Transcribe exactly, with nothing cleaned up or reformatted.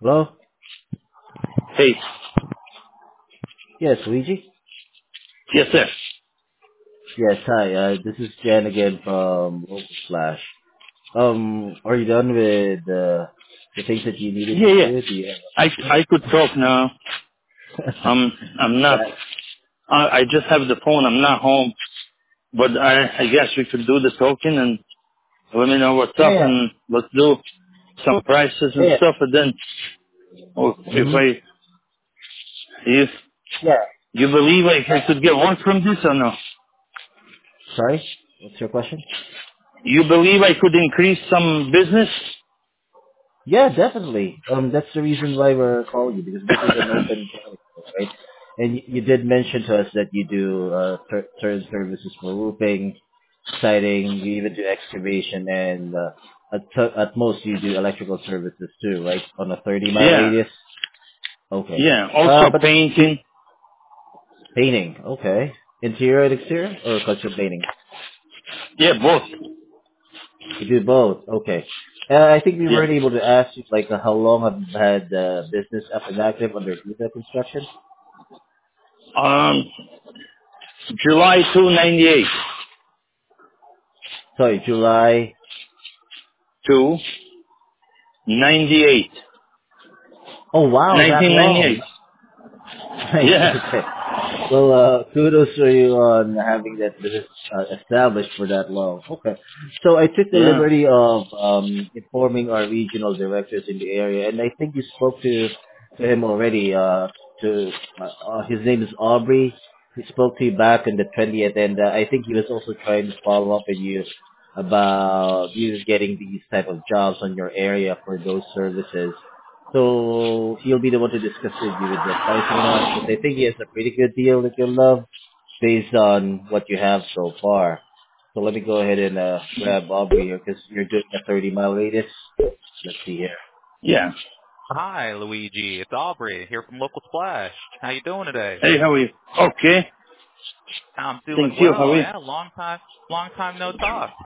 Hello? Hey. Yes, Luigi? Yes, sir. Yes, hi. Uh, this is Jen again from Local Flash. Um, are you done with uh, the things that you needed Yeah, to yeah. do? Do you I, I could talk now. Um, I'm not, yeah. I, I just have the phone. I'm not home. But I, I guess we could do the talking and let me know what's Yeah, up yeah. and let's do some prices and Yeah. stuff. And then, oh, if Mm-hmm. I, if Yeah. you believe I, Uh, I could get work from this or no? sorry? What's your question? You believe I could increase some business? Yeah, definitely. Um, that's the reason why we're calling you, because this is an open channel, right? And you, you did mention to us that you do uh, cer- certain services for roofing, siding, you even do excavation, and uh, at, t- at most you do electrical services too, right? On a thirty mile Yeah, radius? Okay. yeah. Uh, Also but you, painting. painting, okay. Interior and exterior, or custom painting? Yeah, both. You do both, okay. Uh, I think we Yeah. weren't able to ask you, like, uh, how long have you had uh, business up and active under Vita Construction? Um, July two ninety-eight Sorry, July. to ninety-eight. Oh, wow, that nineteen ninety-eight. long. Nice, Yeah. okay. Well, uh, kudos for you on having that business uh, established for that long. Okay. So I took the Yeah. liberty of um, informing our regional directors in the area, and I think you spoke to, to him already. Uh, to uh, uh, His name is Aubrey. He spoke to you back on the twentieth, and uh, I think he was also trying to follow up with you about you getting these type of jobs on your area for those services. So he'll be the one to discuss with you with the pricing and all, because I think he has a pretty good deal that you'll love based on what you have so far. So let me go ahead and uh, grab Aubrey here because you're doing a thirty mile radius. Let's see here. Yeah. Hi, Luigi. It's Aubrey here from Local Splash. How you doing today? Hey, how are you? Okay. I'm doing Thank you. How well. are you? Yeah, long time, long time no talk.